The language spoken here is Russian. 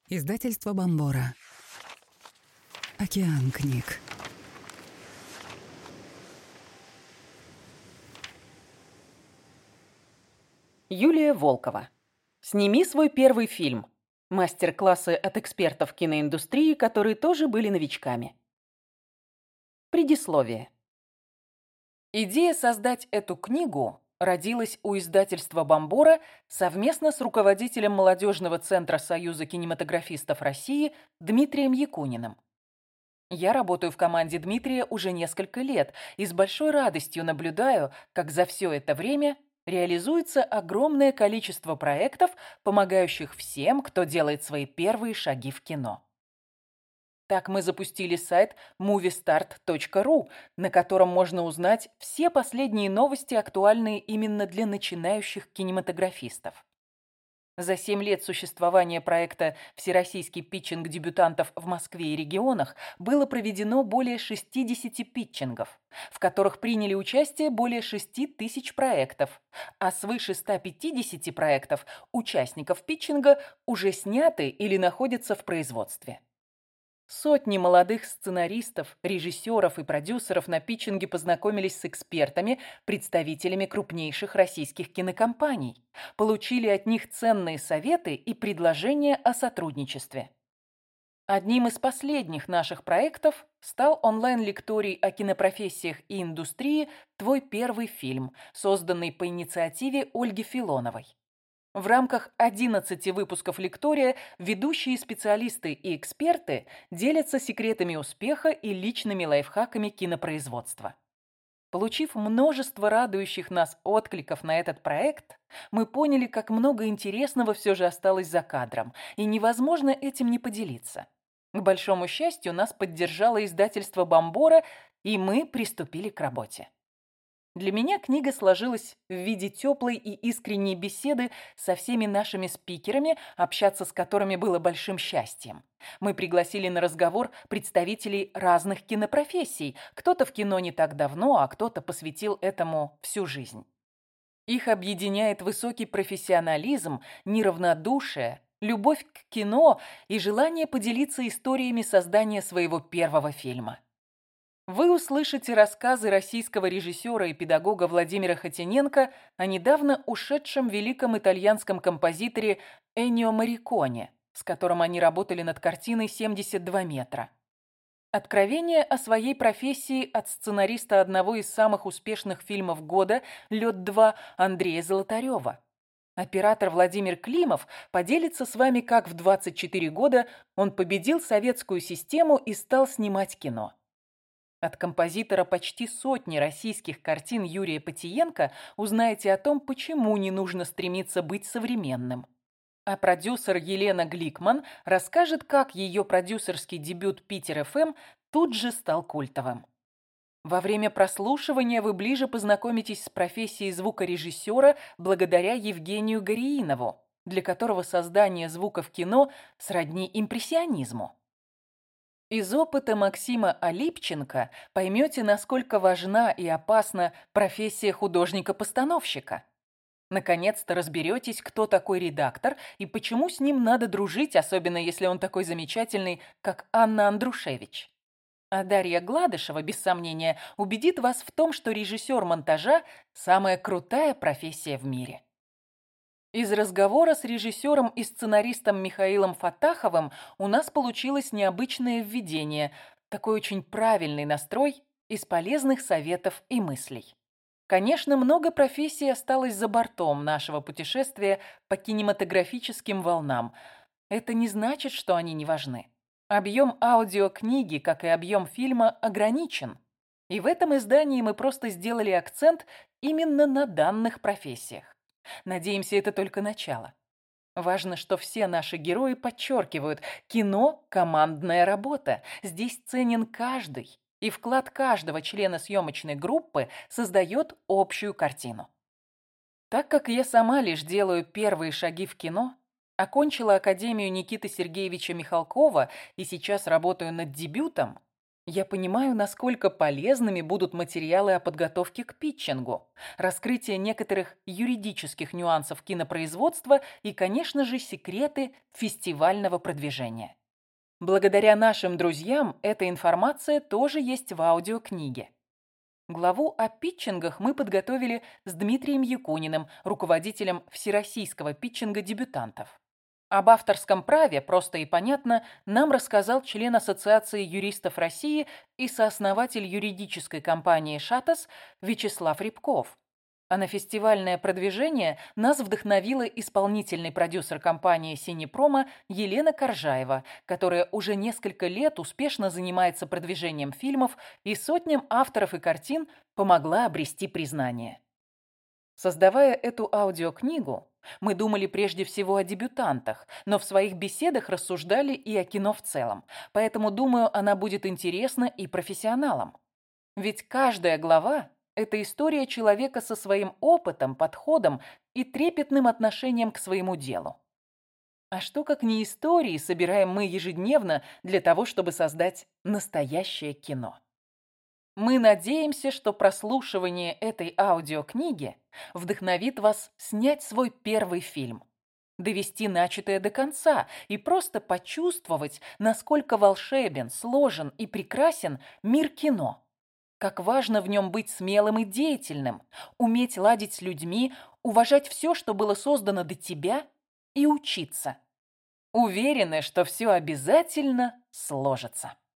Издательство Бомбора. Океан книг. Юлия Волкова. Сними свой первый фильм. Мастер-классы от экспертов киноиндустрии, которые тоже были новичками. Предисловие. Идея создать эту книгу родилась у издательства «Бомбора» совместно с руководителем молодежного центра Союза кинематографистов России Дмитрием Якуниным. Я работаю в команде Дмитрия уже несколько лет и с большой радостью наблюдаю, как за все это время реализуется огромное количество проектов, помогающих всем, кто делает свои первые шаги в кино. Так мы запустили сайт moviestart.ru, на котором можно узнать все последние новости, актуальные именно для начинающих кинематографистов. За 7 лет существования проекта «Всероссийский питчинг дебютантов в Москве и регионах» было проведено более 60 питчингов, в которых приняли участие более 6 тысяч проектов, а свыше 150 проектов участников питчинга уже сняты или находятся в производстве. Сотни молодых сценаристов, режиссеров и продюсеров на питчинге познакомились с экспертами, представителями крупнейших российских кинокомпаний, получили от них ценные советы и предложения о сотрудничестве. Одним из последних наших проектов стал онлайн-лекторий о кинопрофессиях и индустрии «Твой первый фильм», созданный по инициативе Ольги Филоновой. В рамках 11 выпусков лектория ведущие специалисты и эксперты делятся секретами успеха и личными лайфхаками кинопроизводства. Получив множество радующих нас откликов на этот проект, мы поняли, как много интересного все же осталось за кадром, и невозможно этим не поделиться. К большому счастью, нас поддержало издательство «Бомбора», и мы приступили к работе. Для меня книга сложилась в виде теплой и искренней беседы со всеми нашими спикерами, общаться с которыми было большим счастьем. Мы пригласили на разговор представителей разных кинопрофессий. Кто-то в кино не так давно, а кто-то посвятил этому всю жизнь. Их объединяет высокий профессионализм, неравнодушие, любовь к кино и желание поделиться историями создания своего первого фильма. Вы услышите рассказы российского режиссера и педагога Владимира Хотиненко о недавно ушедшем великом итальянском композиторе Эннио Морриконе, с которым они работали над картиной «72 метра». Откровение о своей профессии от сценариста одного из самых успешных фильмов года «Лёд-2» Андрея Золотарева. Оператор Владимир Климов поделится с вами, как в 24 года он победил советскую систему и стал снимать кино. От композитора почти сотни российских картин Юрия Патиенко узнаете о том, почему не нужно стремиться быть современным. А продюсер Елена Гликман расскажет, как ее продюсерский дебют «Питер ФМ» тут же стал культовым. Во время прослушивания вы ближе познакомитесь с профессией звукорежиссера благодаря Евгению Гориинову, для которого создание звука в кино сродни импрессионизму. Из опыта Максима Алипченко поймете, насколько важна и опасна профессия художника-постановщика. Наконец-то разберетесь, кто такой редактор и почему с ним надо дружить, особенно если он такой замечательный, как Анна Андрушевич. А Дарья Гладышева, без сомнения, убедит вас в том, что режиссер монтажа – самая крутая профессия в мире. Из разговора с режиссером и сценаристом Михаилом Фаттаховым у нас получилось необычное введение, такой очень правильный настрой из полезных советов и мыслей. Конечно, много профессий осталось за бортом нашего путешествия по кинематографическим волнам. Это не значит, что они не важны. Объем аудиокниги, как и объем фильма, ограничен. И в этом издании мы просто сделали акцент именно на данных профессиях. Надеемся, это только начало. Важно, что все наши герои подчеркивают: кино – командная работа. Здесь ценен каждый, и вклад каждого члена съемочной группы создает общую картину. Так как я сама лишь делаю первые шаги в кино, окончила Академию Никиты Сергеевича Михалкова и сейчас работаю над дебютом, Я понимаю, насколько полезными будут материалы о подготовке к питчингу, раскрытие некоторых юридических нюансов кинопроизводства и, конечно же, секреты фестивального продвижения. Благодаря нашим друзьям эта информация тоже есть в аудиокниге. Главу о питчингах мы подготовили с Дмитрием Якуниным, руководителем всероссийского питчинга дебютантов. Об авторском праве просто и понятно нам рассказал член Ассоциации юристов России и сооснователь юридической компании «Шатас» Вячеслав Рябков. А на фестивальное продвижение нас вдохновила исполнительный продюсер компании «Синепрома» Елена Коржаева, которая уже несколько лет успешно занимается продвижением фильмов и сотням авторов и картин помогла обрести признание. Создавая эту аудиокнигу, мы думали прежде всего о дебютантах, но в своих беседах рассуждали и о кино в целом, поэтому, думаю, она будет интересна и профессионалам. Ведь каждая глава– это история человека со своим опытом, подходом и трепетным отношением к своему делу. А что, как не истории, собираем мы ежедневно для того, чтобы создать настоящее кино? Мы надеемся, что прослушивание этой аудиокниги вдохновит вас снять свой первый фильм, довести начатое до конца и просто почувствовать, насколько волшебен, сложен и прекрасен мир кино. Как важно в нем быть смелым и деятельным, уметь ладить с людьми, уважать все, что было создано до тебя, и учиться. Уверены, что все обязательно сложится.